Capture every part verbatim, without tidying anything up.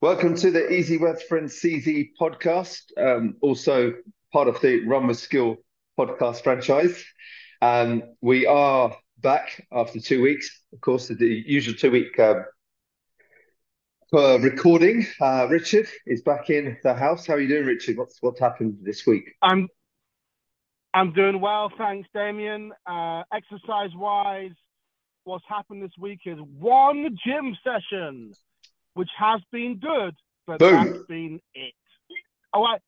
Welcome to the Easy with Friends C Z podcast, um, also part of the Run with Skill podcast franchise. Um, we are back after two weeks, of course, the usual two week um, uh, recording. Uh, Richard is back in the house. How are you doing, Richard? What's what's happened this week? I'm I'm doing well, thanks, Damien. Uh, exercise wise, what's happened this week is one gym session, which has been good, but that's Boom. been it. Oh, I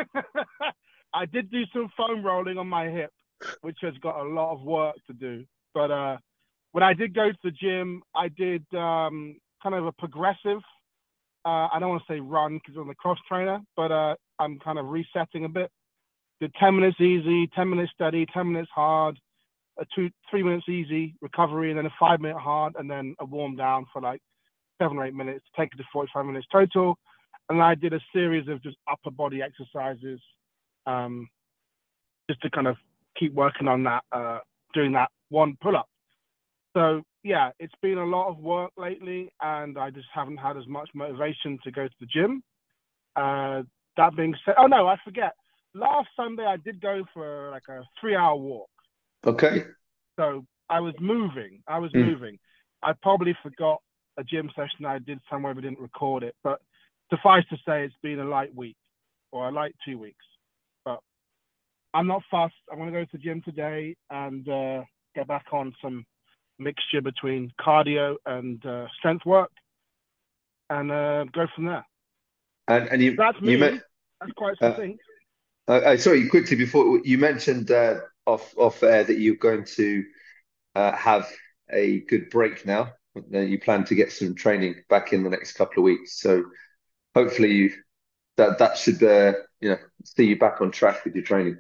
I did do some foam rolling on my hip, which has got a lot of work to do. But uh, when I did go to the gym, I did um, kind of a progressive. Uh, I don't want to say run because I'm a cross trainer, but uh, I'm kind of resetting a bit. Did ten minutes easy, ten minutes steady, ten minutes hard, a two, three minutes easy recovery, and then a five minute hard, and then a warm down for like seven or eight minutes to take it to forty-five minutes total. And I did a series of just upper body exercises, um, just to kind of keep working on that, uh, doing that one pull up. So yeah, it's been a lot of work lately, and I just haven't had as much motivation to go to the gym. Uh, that being said, oh no, I forget. Last Sunday I did go for like a three hour walk. Okay. So I was moving. I was Mm. moving. I probably forgot a gym session I did somewhere but didn't record it. But suffice to say, it's been a light week or a light two weeks. But I'm not fast. I'm going to go to the gym today and uh, get back on some mixture between cardio and uh, strength work and uh, go from there. And and you That's you met me. That's quite uh, succinct. uh, uh, sorry, quickly before you mentioned uh, off off air that you're going to uh, have a good break now. Uh, You plan to get some training back in the next couple of weeks. So hopefully you that that should uh, you know see you back on track with your training.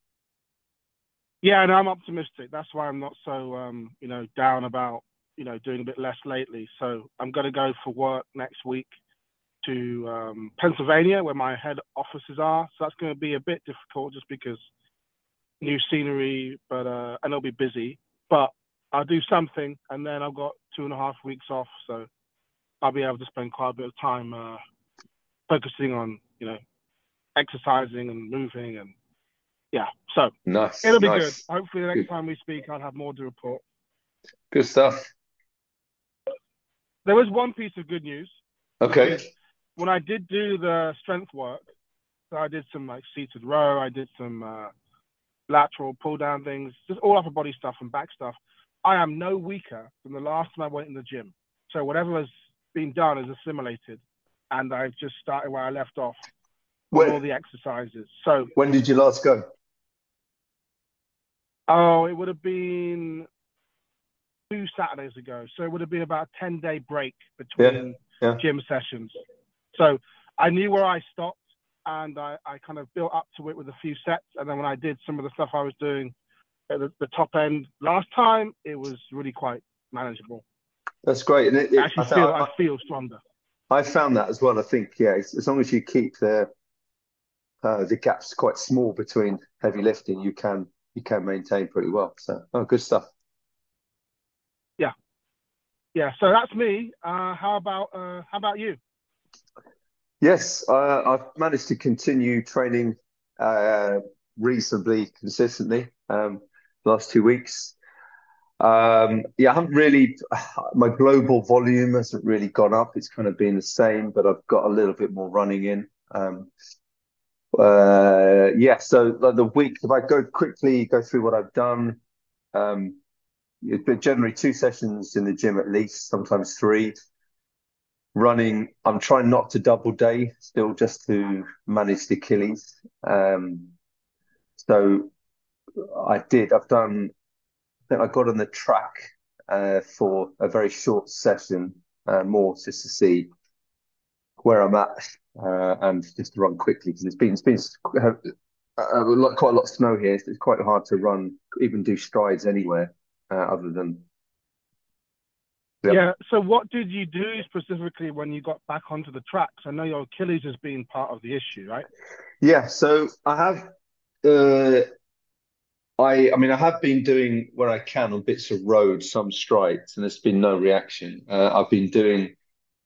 Yeah, and I'm optimistic. That's why I'm not so um, you know, down about, you know, doing a bit less lately. So I'm gonna go for work next week to um, Pennsylvania where my head offices are. So that's gonna be a bit difficult just because new scenery, but uh and it'll be busy. But I'll do something and then I've got two and a half weeks off, so I'll be able to spend quite a bit of time uh focusing on, you know, exercising and moving and yeah. So Nice, it'll be good. nice, Hopefully the next good, time we speak I'll have more to report. good stuff. There was one piece of good news, which Okay. is when I did do the strength work, so I did some like seated row, I did some uh, lateral pull down things, just all upper body stuff and back stuff. I am no weaker than the last time I went in the gym. So whatever has been done is assimilated, and I've just started where I left off on When all the exercises. So, when did you last go? oh, it would have been two Saturdays ago. So it would have been about a ten day break Yeah, between yeah. gym sessions. So I knew where I stopped and I, I kind of built up to it with a few sets. And then when I did some of the stuff I was doing at the, the top end last time, it was really quite manageable. That's great. And it, I it, I actually think feel I, I feel stronger. I I found that as well. I think yeah, as, as long as you keep the uh, the gaps quite small between heavy lifting, you can you can maintain pretty well. So oh, good stuff. Yeah, yeah. So that's me. Uh, how about uh, how about you? Yes, uh, I've managed to continue training uh, reasonably consistently um, last two weeks. Um, yeah, I haven't really, my global volume hasn't really gone up. It's kind of been the same, but I've got a little bit more running in. Um, uh, yeah, so like the week, if I go quickly, go through what I've done, um, it's been generally two sessions in the gym at least, sometimes three. Running, I'm trying not to double day still just to manage the Achilles. Um, so I did, I've done, I think I got on the track uh, for a very short session, uh, more just to see where I'm at uh, and just to run quickly because it's been it's been uh, a lot, quite a lot of snow here. So it's quite hard to run, even do strides anywhere uh, other than yeah. Yeah. So what did you do specifically when you got back onto the tracks? I know your Achilles has been part of the issue, right? Yeah, so I have uh, I I mean I have been doing where I can on bits of road, some strides, and there's been no reaction. Uh, I've been doing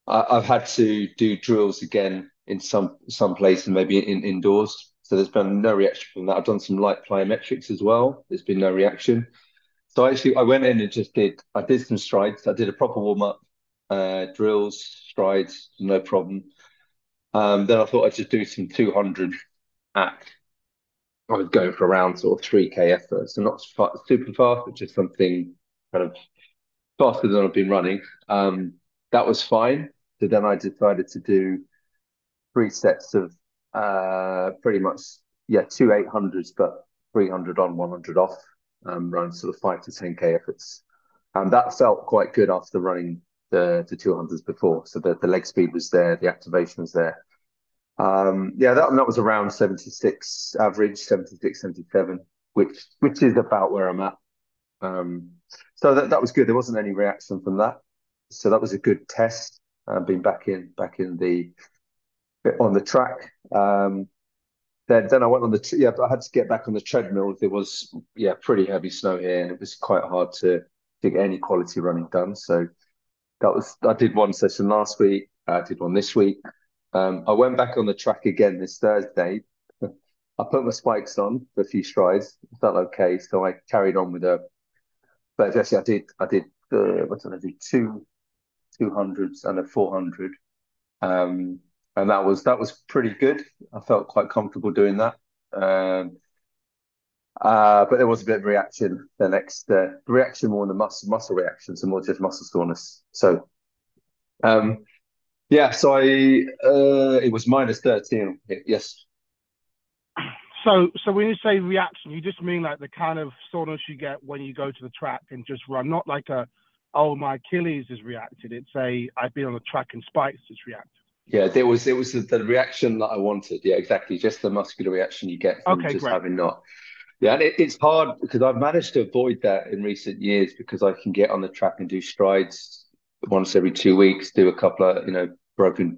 I, I've had to do drills again in some some places, maybe in indoors. So there's been no reaction from that. I've done some light plyometrics as well. There's been no reaction. So actually, I went in and just did. I did some strides. I did a proper warm up, uh, drills, strides, no problem. Um, then I thought I'd just do some two hundred at. I was going for around sort of three K effort, so not fa- super fast, but just something kind of faster than I've been running. Um, that was fine. So then I decided to do three sets of uh, pretty much, yeah, two eight hundreds, but three hundred on, one hundred off, um, run sort of five to ten K efforts. And that felt quite good after running the, the two hundreds before. So the, the leg speed was there, the activation was there. Um, yeah, that, that was around seventy-six average, seventy-six, seventy-seven, which which is about where I'm at. Um, so that, that was good. There wasn't any reaction from that. So that was a good test. Uh, being back in back in the on the track. Um, then then I went on the yeah, but I had to get back on the treadmill. There was yeah pretty heavy snow here, and it was quite hard to to get any quality running done. So that was I did one session last week. I did one this week. Um, I went back on the track again this Thursday. I put my spikes on for a few strides. It felt okay, so I carried on with a. But actually, I did I did uh, what did I do? Two two hundreds and a four hundred. Um, and that was that was pretty good. I felt quite comfortable doing that. Um, uh, but there was a bit of reaction the next uh, reaction more than muscle muscle reaction, so more just muscle soreness. So um, yeah, so I uh, it was minus thirteen. Yes, So, so when you say reaction, you just mean like the kind of soreness you get when you go to the track and just run, not like a, oh, my Achilles has reacted. It's a, I've been on the track and spikes, it's reacted. yeah, there was it was the, the reaction that I wanted. Yeah, exactly, just the muscular reaction you get from Okay, just great. having not. Yeah, and it, it's hard because I've managed to avoid that in recent years because I can get on the track and do strides once every two weeks, do a couple of, you know, broken,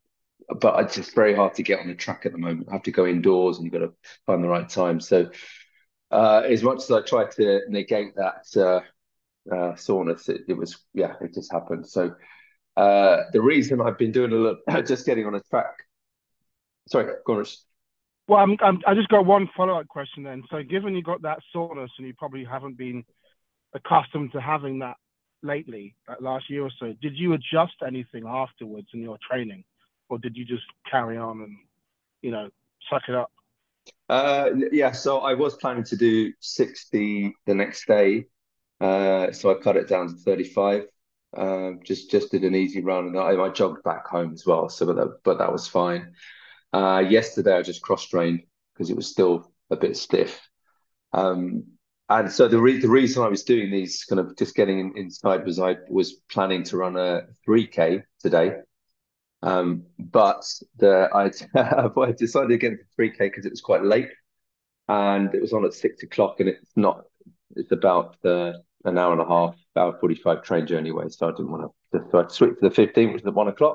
but it's just very hard to get on the track at the moment. I have to go indoors and you've got to find the right time. So, uh, as much as I try to negate that uh, uh, soreness, it, it was, yeah, it just happened. So, uh, the reason I've been doing a little, just getting on a track, sorry, go on, Rich. Well, I'm, I'm, I just got one follow-up question then. So, given you got that soreness and you probably haven't been accustomed to having that lately, like last year or so, did you adjust anything afterwards in your training, or did you just carry on and you know suck it up? Uh, yeah, so I was planning to do sixty the next day. Uh, so I cut it down to thirty-five. Um, just just did an easy run, and I, I jogged back home as well. So, but that, but that was fine. Uh, yesterday I just cross trained because it was still a bit stiff. Um, and so the re the reason I was doing these kind of just getting in, inside was I was planning to run a three K today. Um, but the I I decided against the three K because it was quite late and it was on at six o'clock, and it's not. It's about uh, an hour and a half, hour forty-five train journey away. So I didn't want to. So I switched to the fifteen, which is at one o'clock.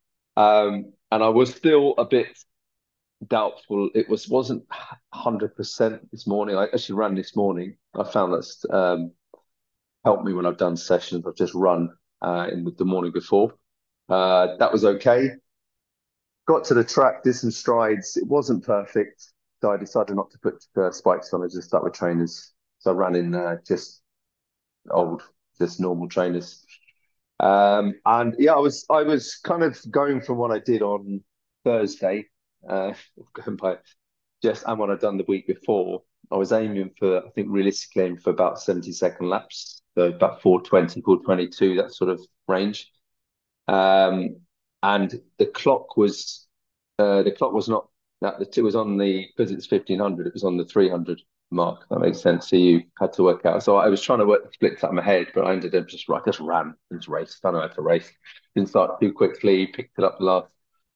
Um, and I was still a bit doubtful. It was wasn't one hundred percent this morning. I actually ran this morning. I found that's um, helped me when I've done sessions. I've just run uh, in the morning before. Uh, that was okay. Got to the track, did some strides. It wasn't perfect, so I decided not to put uh, spikes on. I just stuck with trainers. So I ran in uh, just old, just normal trainers. Um, and yeah, I was I was kind of going from what I did on Thursday, uh, going by just and what I'd done the week before. I was aiming for, I think realistically aiming for about seventy second laps, so about four twenty, four twenty-two, that sort of range. Um, and the clock was uh, the clock was not that it was on the because it's fifteen hundred, it was on the three hundred mark. That makes sense. So you had to work out. So I was trying to work the splits out in my head, but I ended up just right, just ran and just raced. I know how to race. Didn't start too quickly. Picked it up the last.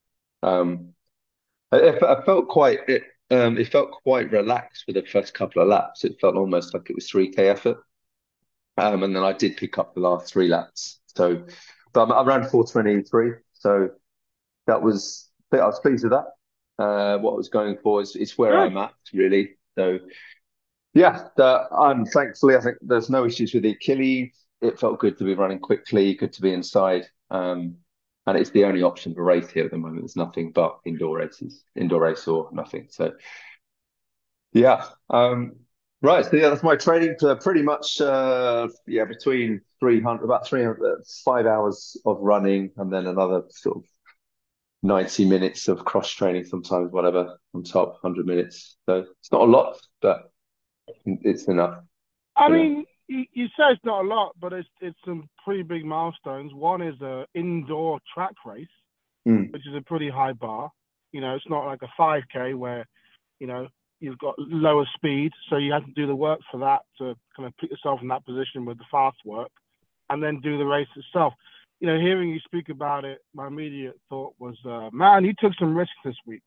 Um, it, I felt quite it. Um, it felt quite relaxed for the first couple of laps. It felt almost like it was three K effort. Um, and then I did pick up the last three laps. So, but I ran four twenty-three. So that was, I was pleased with that. Uh, what I was going for is, is where Good. I'm at, really. So, yeah, the, and thankfully, I think there's no issues with the Achilles. It felt good to be running quickly, good to be inside. Um, and it's the only option to race here at the moment. There's nothing but indoor races, indoor race or nothing. So yeah, um, right. So yeah, that's my training. To pretty much uh, yeah, between three hundred, about three hundred, five hours of running, and then another sort of ninety minutes of cross training, sometimes whatever on top, one hundred minutes. So it's not a lot, but it's enough, I you know. mean, you, you say it's not a lot, but it's it's some pretty big milestones. One is a indoor track race, Mm, which is a pretty high bar. You know, it's not like a five K where, you know, you've got lower speed, so you have to do the work for that to kind of put yourself in that position with the fast work, and then do the race itself. You know, hearing you speak about it, my immediate thought was, uh, man, you took some risks this week.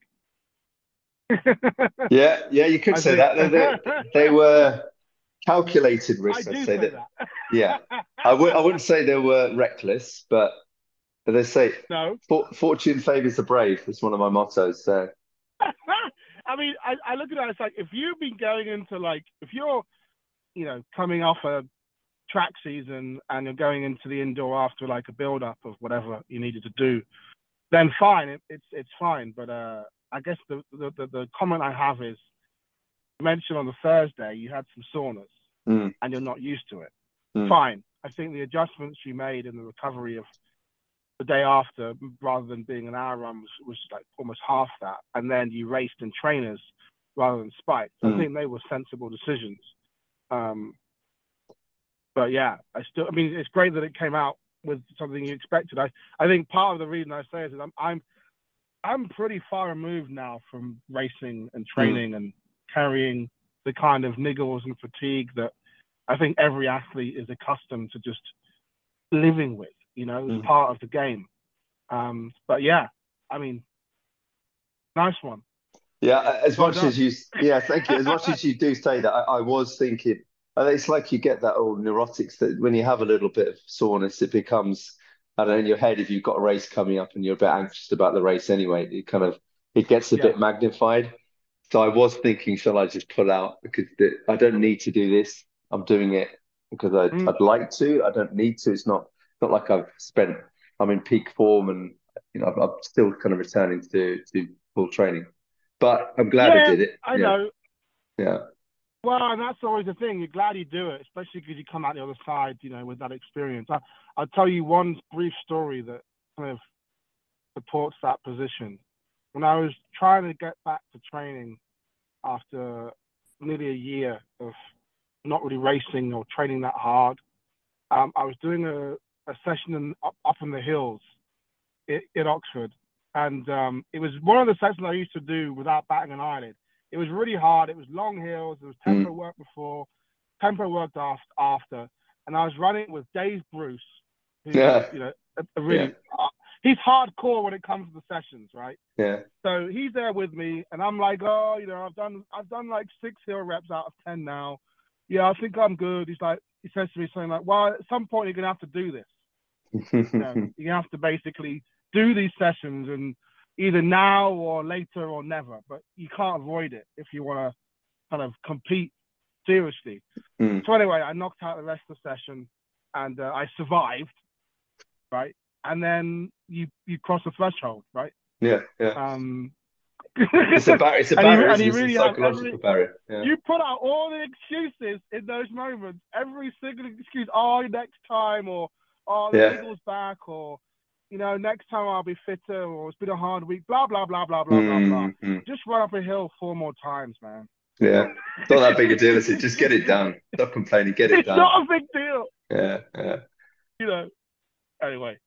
yeah, yeah, you could I say think that. They, they, they were calculated I risks, I'd do say say that. Yeah, that. I would I wouldn't say they were reckless, but they say No. for, fortune favors the brave. It's one of my mottos. So I mean, I, I look at it, it's like if you've been going into like, if you're, you know, coming off a track season and you're going into the indoor after like a build up of whatever you needed to do, then fine, it, it's it's fine. But uh, I guess the, the, the, the comment I have is, you mentioned on the Thursday you had some soreness mm, and you're not used to it. mm, Fine. I think the adjustments you made in the recovery of the day after, rather than being an hour run, was, was like almost half that. And then you raced in trainers rather than spikes. I mm. think they were sensible decisions. Um, but yeah, I still, I mean, it's great that it came out with something you expected. I, I think part of the reason I say it is I'm, I'm, I'm pretty far removed now from racing and Mm, training and carrying the kind of niggles and fatigue that I think every athlete is accustomed to just living with, you know, as mm. part of the game. Um, but yeah, I mean, nice one. Yeah, as Well much as done. you, yeah, thank you. As much as you do say that, I, I was thinking, and it's like you get that old neurotics that when you have a little bit of soreness, it becomes, I don't know, in your head, if you've got a race coming up and you're a bit anxious about the race anyway, it kind of, it gets a Yeah. bit magnified. So I was thinking, shall I just pull out because the, I don't need to do this. I'm doing it because I'd, Mm. I'd like to. I don't need to. It's not, not like I've spent, I'm in peak form and, you know, I'm, I'm still kind of returning to, to full training. But I'm glad I Yeah, did it. I Yeah, know. yeah. Well, and that's always the thing. You're glad you do it, especially because you come out the other side, you know, with that experience. I, I'll tell you one brief story that kind of supports that position. When I was trying to get back to training after nearly a year of not really racing or training that hard, um, I was doing a, a session in, up, up in the hills in, in Oxford. And um, it was one of the sessions I used to do without batting an eyelid. It was really hard. It was long hills. There was tempo Mm. work before, tempo work after. And I was running with Dave Bruce, who's, Yeah, you know, a, a yeah, really, uh, he's hardcore when it comes to the sessions, right? yeah. So he's there with me, and I'm like, oh, you know, I've done, I've done like six hill reps out of ten now. Yeah, I think I'm good. He's like, he says to me something like, well, at some point you're gonna have to do this. You know, you have to basically do these sessions and either now or later or never, but you can't avoid it if you want to kind of compete seriously. Mm. So anyway, I knocked out the rest of the session and uh, I survived, right? And then you you cross the threshold, right? Yeah, yeah. Um, It's a bar it's a and you barrier, and isn't it? you It's a really have every psychological barrier. Yeah, you put out all the excuses in those moments, every single excuse. Oh, next time, or oh, the yeah. niggle's back, or you know, next time I'll be fitter, or it's been a hard week. Blah blah blah blah blah blah blah. Mm, mm. Just run up a hill four more times, man. Yeah. It's not that big a deal, is it? Just get it done. Stop complaining, get it It's done. not a big deal, Yeah, yeah. you know. Anyway,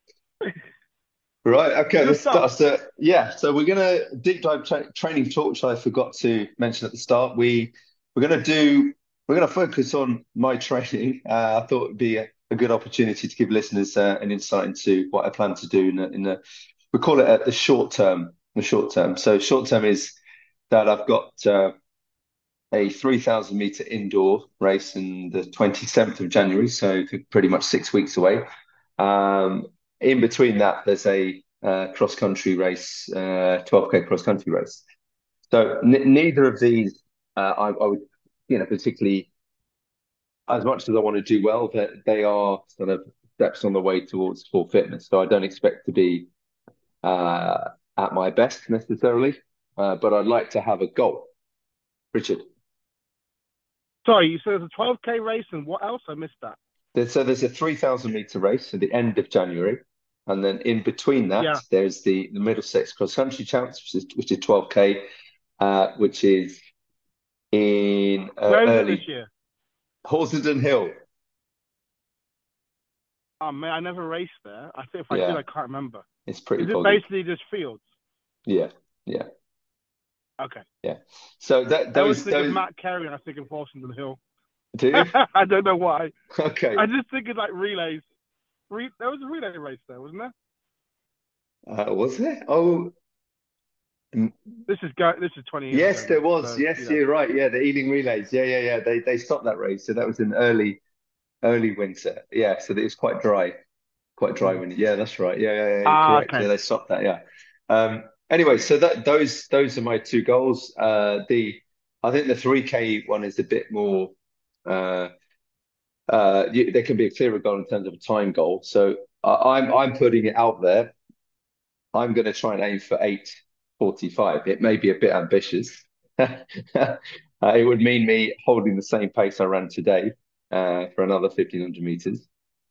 Right. Okay. good Let's stuff. start. So yeah. So we're gonna deep dive tra training talk, which I forgot to mention at the start. We we're gonna do we're gonna focus on my training. Uh, I thought it'd be a, a good opportunity to give listeners uh, an insight into what I plan to do in the, in the we call it uh, the short term. The short term. So short term is that I've got uh, a three thousand meter indoor race in the twenty-seventh of January, so pretty much six weeks away. Um, in between that, there's a uh, cross country race, uh, twelve K cross country race. So n neither of these, uh, I, I would, you know, particularly as much as I want to do well, that they are sort of. steps on the way towards full fitness. So I don't expect to be uh, at my best necessarily, uh, but I'd like to have a goal. Richard, Sorry, you said it's a twelve K race, and what else? I missed that. there's, so there's a three thousand meter race at the end of January, and then in between that, Yeah. there's the the Middlesex Cross Country Champs, which is which is twelve K, uh, which is in uh, Where is it this early year? Horsenden Hill. Oh man, I never raced there. I think if I did, Yeah, I can't remember. it's pretty Is it boggy. basically just fields? Yeah, yeah, Okay. yeah. So that I always those think of those Matt Carey, and I think of Horsenden Hill. do you? I don't know why. Okay. I just think of like relays. Re- there was a relay race there, wasn't there? Uh, was there? Oh, mm, This is go. This is twenty years ago, yes, there mate. was. So you Yes, know. you're right. Yeah, the Ealing Relays. Yeah, yeah, yeah. They they stopped that race, so that was in early early winter. Yeah, so it was quite dry, quite dry Mm. when. Yeah, that's right. Yeah, yeah, yeah. You're Ah, correct. Yeah, okay. they stopped that. Yeah. Um. Anyway, so that those those are my two goals. Uh, the I think the three K one is a bit more. Uh, uh, you, there can be a clearer goal in terms of a time goal. So I, I'm I'm putting it out there. I'm going to try and aim for eight forty-five. It may be a bit ambitious. uh, it would mean me holding the same pace I ran today uh, for another fifteen hundred meters.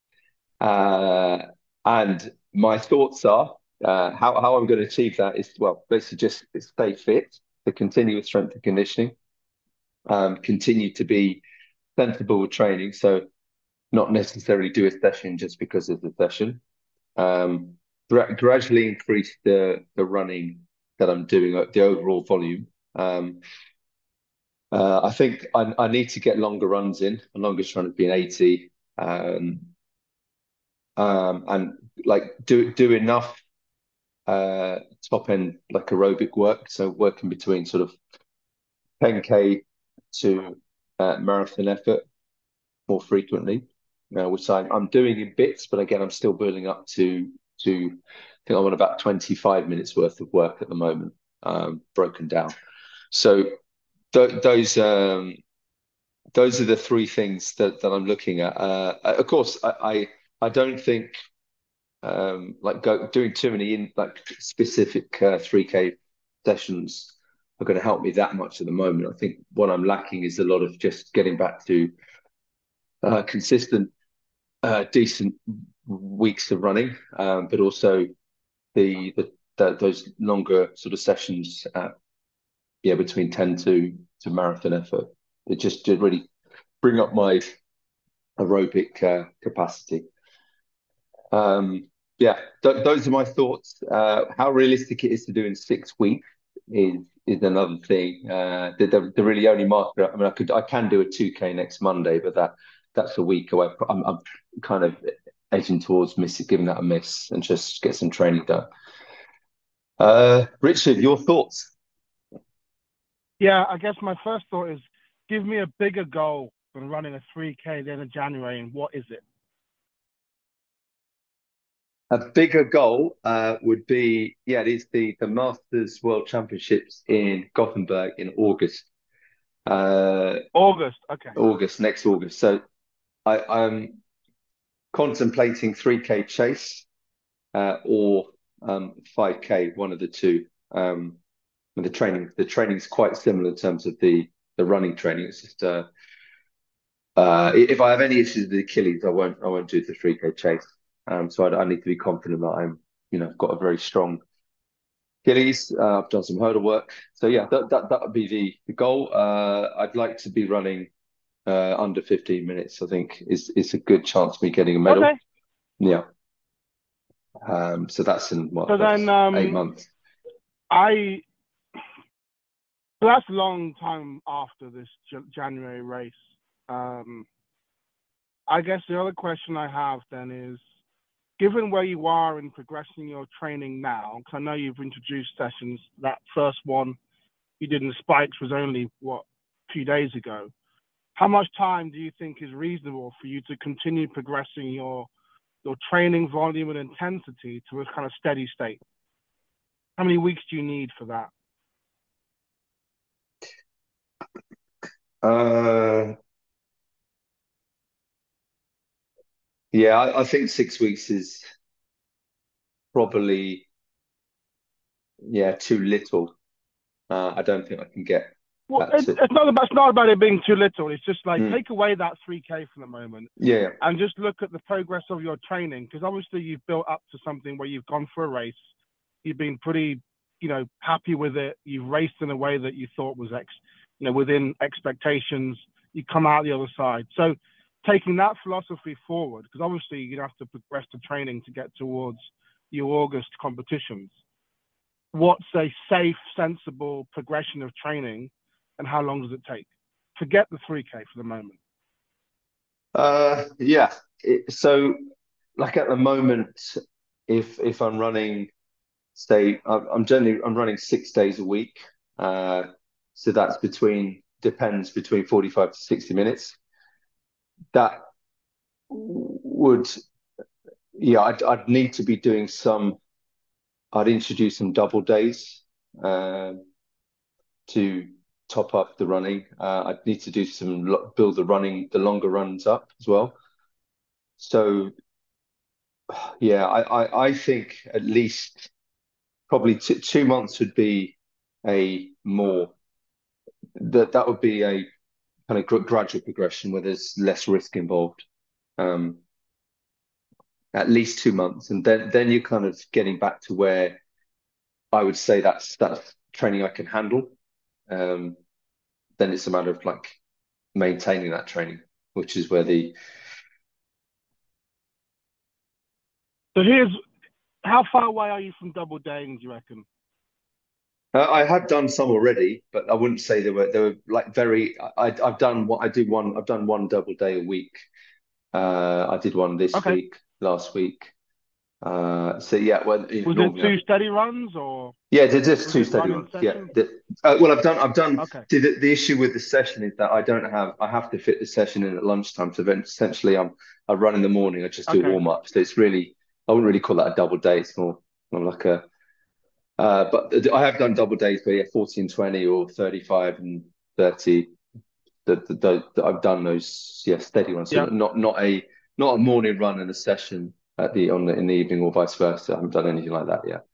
Uh, and my thoughts are uh, how, how I'm going to achieve that is, well, basically just stay fit, to continue with strength and conditioning, um, continue to be sensible with training. So not necessarily do a session just because of the session. Um, gra gradually increase the the running that I'm doing, uh, the overall volume. Um, uh, I think I, I need to get longer runs in. My longest run has been eighty, um, um, and like do do enough uh, top end like aerobic work. So working between sort of ten K to uh, marathon effort more frequently, uh, which I, I'm doing in bits, but again, I'm still building up to to. I think I'm on about twenty-five minutes worth of work at the moment, um, broken down. So th those um, those are the three things that that I'm looking at. Uh, of course, I I, I don't think um, like go, doing too many in like specific uh, three K sessions are going to help me that much at the moment. I think what I'm lacking is a lot of just getting back to uh, consistent uh, decent weeks of running, um, but also the, the, the those longer sort of sessions, uh, yeah, between ten to to marathon effort. It just to really bring up my aerobic uh, capacity. Um, yeah, th those are my thoughts. Uh, how realistic it is to do in six weeks is is another thing. Uh, the, the, the really only marker. I mean, I could I can do a two K next Monday, but that that's a week away. I'm, I'm kind of edging towards missing, giving that a miss, and just get some training done. Uh, Richard, your thoughts? Yeah, I guess my first thought is give me a bigger goal than running a three K at the end of January, and what is it? A bigger goal uh, would be, yeah, it is the the Masters World Championships in Gothenburg in August. Uh, August. Okay. August, next August. So I, I'm contemplating three K chase uh, or um, five K, one of the two. Um, and the training, the training is quite similar in terms of the the running training. It's just uh, uh, if I have any issues with the Achilles, I won't I won't do the three K chase. Um, so I, I need to be confident that I'm, you know, got a very strong Achilles. Uh, I've done some hurdle work. So yeah, that that that would be the the goal. Uh, I'd like to be running uh, under fifteen minutes. I think is is a good chance of me getting a medal. Okay. Yeah. Um, so that's in what, So then, that's eight um, months. I so that's a long time after this J January race. Um, I guess the other question I have then is, given where you are in progressing your training now, because I know you've introduced sessions. That first one you did in the spikes was only what a few days ago. How much time do you think is reasonable for you to continue progressing your your training volume and intensity to a kind of steady state? How many weeks do you need for that? Uh, Yeah, I, I think six weeks is probably, yeah, too little. Uh, I don't think I can get Well, that it, to. it's not about it's not about it being too little. It's just like Mm, take away that three K for the moment yeah, and just look at the progress of your training because obviously you've built up to something where you've gone for a race, you've been pretty, you know, happy with it. You've raced in a way that you thought was ex, you know, within expectations. You come out the other side. So taking that philosophy forward, because obviously you have to progress the training to get towards your August competitions. What's a safe, sensible progression of training, and how long does it take? Forget the three K for the moment. uh, yeah. It, so, like at the moment, if if I'm running, say, I'm, I'm generally I'm running six days a week. Uh, so that's between depends between forty-five to sixty minutes. That would, yeah, I'd, I'd need to be doing some. I'd introduce some double days um, to top up the running. Uh, I'd need to do some lo- build the running, the longer runs up as well. So yeah, I, I, I think at least probably t two months would be a more that that would be a kind of gr gradual progression where there's less risk involved. Um, at least two months, and then then you're kind of getting back to where I would say that's that's training I can handle. Um, then it's a matter of like maintaining that training, which is where the So here's how far away are you from double daying? Do you reckon? uh, I have done some already, but I wouldn't say they were they were like very. I I've done what I do one. I've done one double day a week. Uh, I did one this Okay. week, last week. Uh, so yeah, well, you Was know, it normally two I've steady runs or yeah, they're just was two it steady running ones. Yeah. sessions? The, uh, well, I've done, I've done. Okay. See, the, the issue with the session is that I don't have, I have to fit the session in at lunchtime. So then essentially, I'm, I run in the morning. I just do a Okay. warm up. So it's really, I wouldn't really call that a double day. It's more, more like a. Uh, but I have done double days, but yeah, forty and twenty or thirty-five and thirty. The, the, the, the- I've done those, yeah, steady ones. So Yeah. not not a not a morning run and a session at the on the in the evening or vice versa. I haven't done anything like that yet.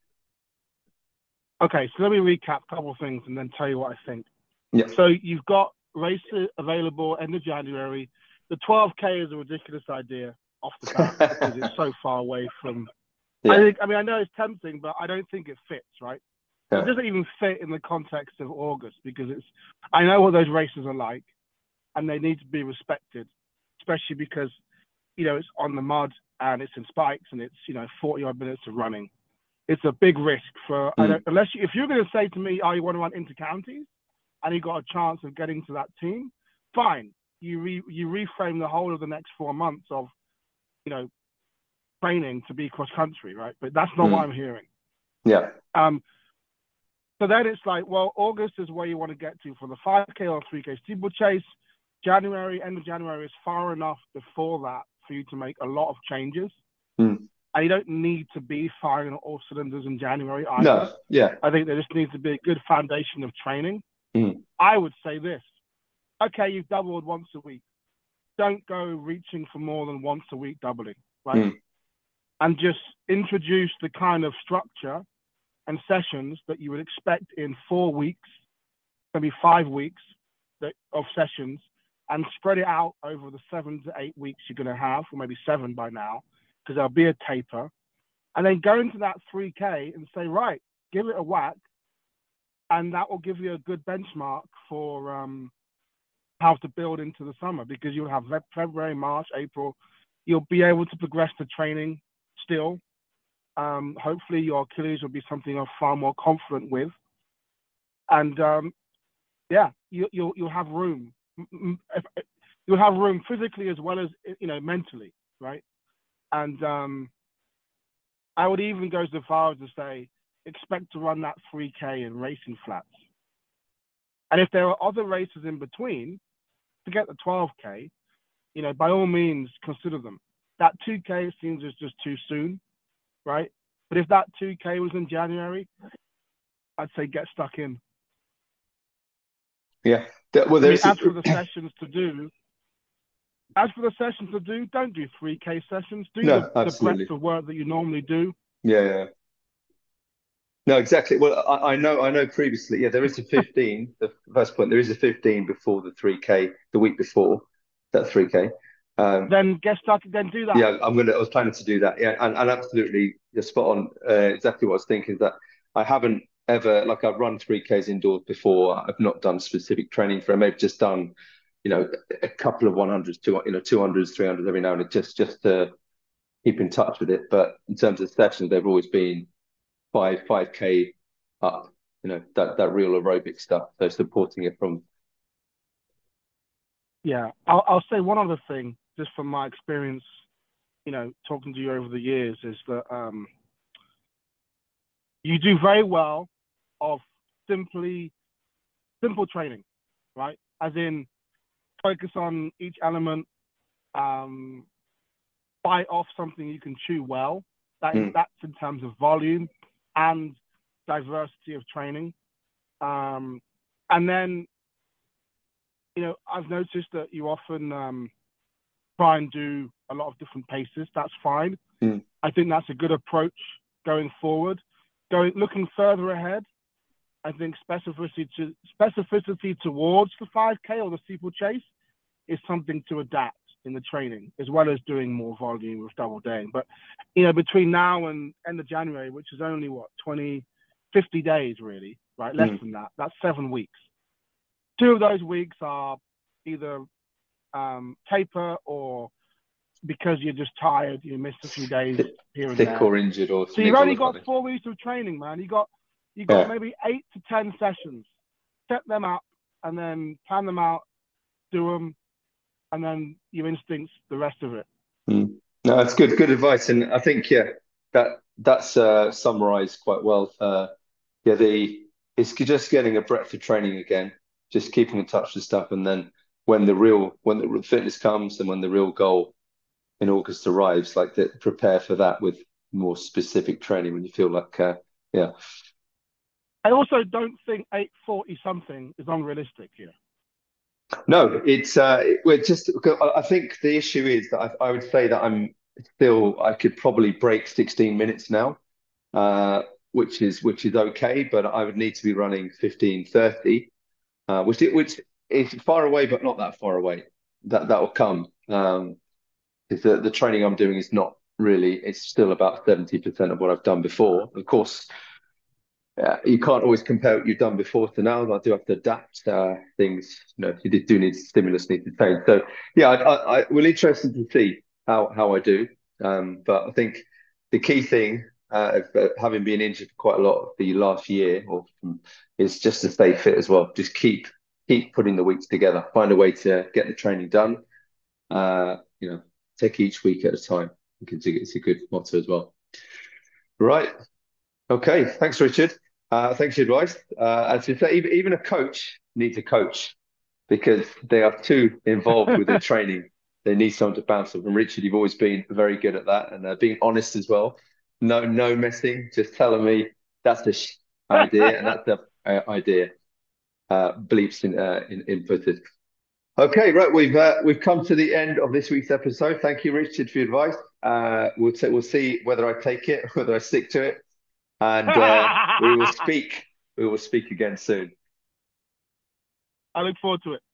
Okay. So let me recap a couple of things and then tell you what I think. Yeah. So you've got races available end of January. The twelve K is a ridiculous idea off the bat because it's so far away from. I Yeah. think. I mean, I know it's tempting, but I don't think it fits. Right. It Yeah. doesn't even fit in the context of August because it's. I know what those races are like, and they need to be respected, especially because you know it's on the mud and it's in spikes and it's you know forty odd minutes of running. It's a big risk for I don't Mm, unless you, if you're going to say to me, "Oh, you want to run inter counties?" and you got a chance of getting to that team, fine. You re, you reframe the whole of the next four months of you know training to be cross country, right? But that's not what mm, I'm hearing. yeah. Um, so then it's like, well, August is where you want to get to for the five K or three K steeplechase. January, end of January is far enough before that for you to make a lot of changes. Mm, And you don't need to be firing on all cylinders in January either. no. Yeah. I think there just needs to be a good foundation of training. Mm, I would say this: okay, you've doubled once a week. Don't go reaching for more than once a week doubling, right? mm, And just introduce the kind of structure and sessions that you would expect in four weeks, maybe five weeks that, of sessions, and spread it out over the seven to eight weeks you're going to have, or maybe seven by now, because there'll be a taper. And then go into that three K and say, right, give it a whack, and that will give you a good benchmark for um, how to build into the summer because you'll have February, March, April. You'll be able to progress the training still. Um, hopefully, your Achilles will be something you're far more confident with, and um, yeah, you, you'll you'll have room. You'll have room physically as well as you know mentally, right? And um, I would even go so far as to say expect to run that three K in racing flats. And if there are other races in between, forget the twelve K, you know, by all means consider them. That two K seems as just too soon, right? But if that two K was in January, I'd say get stuck in. yeah. That, well, I mean, there's as for the sessions to do, as for the sessions to do, don't do three K sessions. Do the, No, the breadth absolutely. of work that you normally do. Yeah, yeah. No, exactly. Well, I, I know, I know previously, yeah, there is a fifteen, the first point, there is a fifteen before the three K, the week before that three K. Um, Then get started, then do that. yeah, I'm gonna, I was planning to do that. Yeah, and, and absolutely, you're spot on. Uh, exactly what I was thinking, that I haven't ever, like, I've run three Ks indoors before. I've not done specific training for it. Maybe just done, you know, a couple of one hundreds, two, you know, two hundreds, three hundreds every now and then, just, just to keep in touch with it. But in terms of sessions, they've always been five five k up, you know, that that real aerobic stuff. So supporting it from Yeah, I'll, I'll say one other thing, just from my experience, you know, talking to you over the years, is that um, you do very well of simply simple training, right? As in, focus on each element, um, bite off something you can chew well. That is, mm, that's in terms of volume and diversity of training. Um, and then, you know, I've noticed that you often um, try and do a lot of different paces. That's fine. mm, I think that's a good approach going forward. Going looking further ahead, I think specificity to specificity towards the five K or the steeplechase is something to adapt in the training, as well as doing more volume with double daying. But you know, between now and end of January, which is only what twenty, fifty days really, right? Less mm. than that. That's seven weeks. Two of those weeks are either um, taper or because you're just tired, you missed a few days Sick, here and sick there. or injured or So you've niggle only or got something. four weeks of training, man. You got you got Yeah. maybe eight to ten sessions. Set them up and then plan them out, do them, and then your instincts, the rest of it. Mm. No, that's good, good advice. And I think, yeah, that that's uh, summarized quite well. Uh, yeah, the it's just getting a breadth of training again, just keeping in touch with stuff, and then when the real when the real fitness comes and when the real goal in August arrives, like that, prepare for that with more specific training when you feel like, uh, yeah. I also don't think eight forty something is unrealistic here. No, it's uh, it, we're just. I think the issue is that I, I would say that I'm still. I could probably break sixteen minutes now, uh, which is which is okay, but I would need to be running fifteen thirty, uh, which which is far away, but not that far away. That that will come. Um, is the the training I'm doing is not really. It's still about seventy percent of what I've done before. Of course, uh, you can't always compare what you've done before to now. I do have to adapt uh, things. You know, you do need stimulus, need to change. So yeah, I, I, I will interested to see how how I do. Um, but I think the key thing, uh, of, uh, having been injured for quite a lot of the last year, or from, is just to stay fit as well. Just keep keep putting the weeks together. Find a way to get the training done. Uh, you know, take each week at a time. I think it's a, it's a good motto as well. Right. Okay, thanks, Richard. Uh, thanks for your advice. Uh, as you say, even, even a coach needs a coach because they are too involved with their training. They need someone to bounce off. And Richard, you've always been very good at that and uh, being honest as well. No, no messing. Just telling me that's the sh- idea and that's the uh, idea. Uh, bleeps in, uh, in inputted. Okay, right. We've uh, we've come to the end of this week's episode. Thank you, Richard, for your advice. Uh, we'll t- we'll see whether I take it, whether I stick to it, and uh, we will I speak. We will speak again soon. look forward to it.